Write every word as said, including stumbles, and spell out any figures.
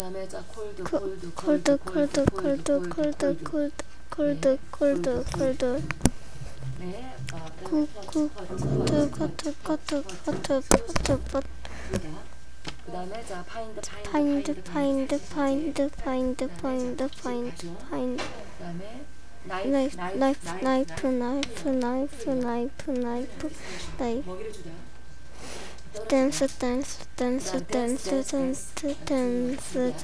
그다음에 자 콜드 코, 콜드 콜드 콜드 콜드 콜드 콜드 콜드 콜드 콜드 네. 어, 쿠, 쿠, 그다음에 커트 커트 커트 커트 커트 그다음에 자 파인드 파인드 파인드 파인드 파인드 파인드 파인드 파인드 그다음에 나이프 나이프 나이프 나이프 나이프 나이프 나이프 나이프 나이프 먹이를 주다. 댄스 댄스 댄스 댄스 댄스 댄스